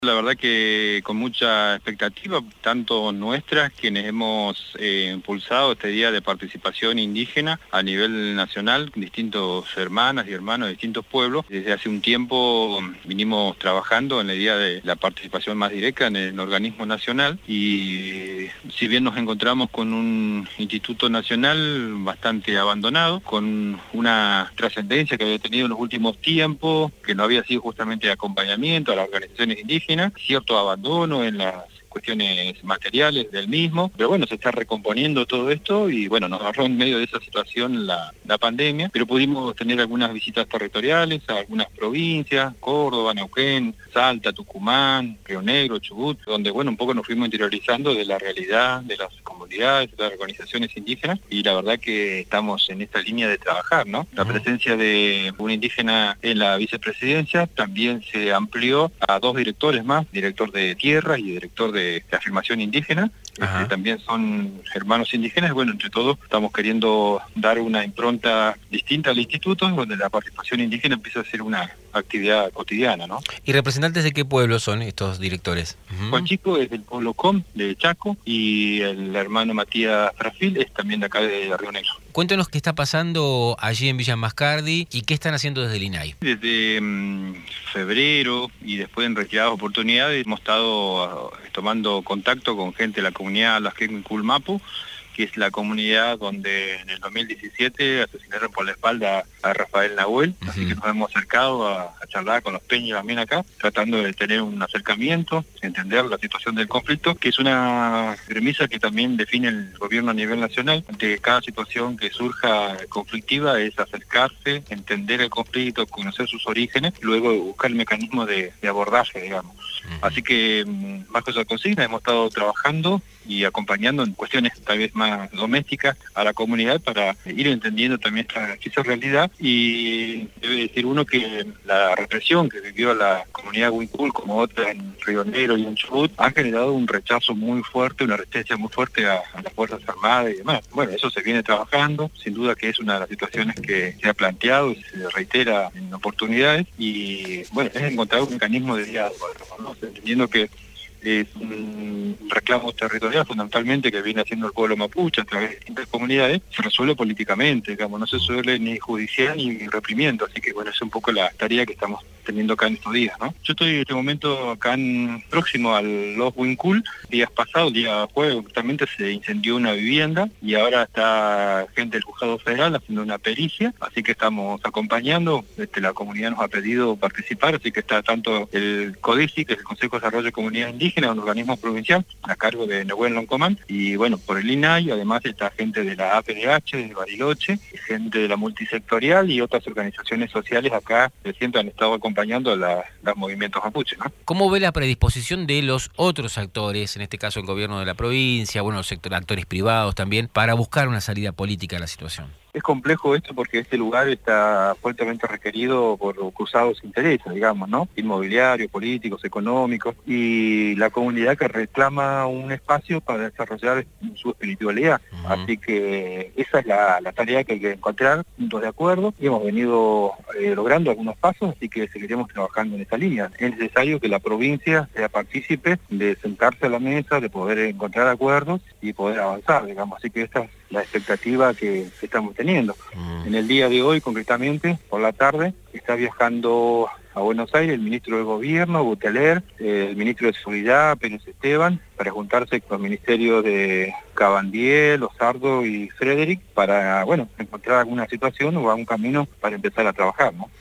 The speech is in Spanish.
La verdad que con mucha expectativa, tanto nuestras, quienes hemos impulsado este día de participación indígena a nivel nacional, distintos hermanas y hermanos de distintos pueblos. Desde hace un tiempo vinimos trabajando en la idea de la participación más directa en el organismo nacional y si bien nos encontramos con un instituto nacional bastante abandonado, con una trascendencia que había tenido en los últimos tiempos, que no había sido justamente de acompañamiento a las organizaciones indígenas, cierto abandono en las cuestiones materiales del mismo, pero bueno, se está recomponiendo todo esto y bueno, nos agarró en medio de esa situación la pandemia, pero pudimos tener algunas visitas territoriales a algunas provincias, Córdoba, Neuquén, Salta, Tucumán, Río Negro, Chubut, donde bueno, un poco nos fuimos interiorizando de la realidad de las comunidades, de las organizaciones indígenas y la verdad que estamos en esta línea de trabajar, ¿no? La presencia de un indígena en la vicepresidencia también se amplió a 2 directores más, director de tierras y director de afirmación indígena, también son hermanos indígenas, bueno, entre todos estamos queriendo dar una impronta distinta al instituto, donde la participación indígena empieza a ser una actividad cotidiana, ¿no? ¿Y representantes de qué pueblo son estos directores? Juan Chico es del pueblo Com, de Chaco, y el hermano Matías Frafil es también de acá de Río Negro. Cuéntanos qué está pasando allí en Villa Mascardi y qué están haciendo desde el INAI. Desde febrero y después en retiradas oportunidades hemos estado tomando contacto con gente de la comunidad Las Culmapu, que es la comunidad donde en el 2017 asesinaron por la espalda a Rafael Nahuel, así que nos hemos acercado a charlar con los peñas también acá, tratando de tener un acercamiento, entender la situación del conflicto, que es una premisa que también define el gobierno a nivel nacional. Ante cada situación que surja conflictiva es acercarse, entender el conflicto, conocer sus orígenes, y luego buscar el mecanismo de abordaje, digamos. Así que bajo esa consigna hemos estado trabajando y acompañando en cuestiones tal vez más domésticas a la comunidad para ir entendiendo también esta realidad y debe decir uno que la represión que vivió la comunidad Huicul como otra en Río Negro y en Chubut ha generado un rechazo muy fuerte, una resistencia muy fuerte a las Fuerzas Armadas y demás. Bueno, eso se viene trabajando, sin duda que es una de las situaciones que se ha planteado y se reitera en oportunidades y bueno, es encontrar un mecanismo de diálogo, ¿no? Entendiendo que es un reclamo territorial fundamentalmente que viene haciendo el pueblo mapuche a través de distintas comunidades, se resuelve políticamente, digamos, no se resuelve ni judicial ni reprimiendo, así que bueno, es un poco la tarea que estamos teniendo acá en estos días, ¿no? Yo estoy en este momento acá próximo al Los Huincul, días pasados, el día jueves justamente se incendió una vivienda y ahora está gente del Juzgado Federal haciendo una pericia, así que estamos acompañando, la comunidad nos ha pedido participar, así que está tanto el CODICI, que es el Consejo de Desarrollo de Comunidad Indígena, un organismo provincial a cargo de Nehuen Loncomán, y bueno, por el INAI, además está gente de la APDH, de Bariloche, gente de la multisectorial y otras organizaciones sociales acá que siempre han estado acompañando a los movimientos mapuches, ¿no? ¿Cómo ve la predisposición de los otros actores, en este caso el gobierno de la provincia, bueno, los actores privados también, para buscar una salida política a la situación? Es complejo esto porque este lugar está fuertemente requerido por cruzados intereses, digamos, ¿no? Inmobiliarios, políticos, económicos, y la comunidad que reclama un espacio para desarrollar su espiritualidad. Así que esa es la tarea que hay que encontrar, puntos de acuerdo, y hemos venido logrando algunos pasos, así que seguiremos trabajando en esa línea. Es necesario que la provincia sea partícipe de sentarse a la mesa, de poder encontrar acuerdos y poder avanzar, digamos, así que esta es la expectativa que estamos teniendo. En el día de hoy, concretamente, por la tarde, está viajando a Buenos Aires el ministro de Gobierno, Buteler, el ministro de Seguridad, Pérez Esteban, para juntarse con los ministerios de Cabandiel, Osardo y Frederick para, bueno, encontrar alguna situación o algún camino para empezar a trabajar, ¿no?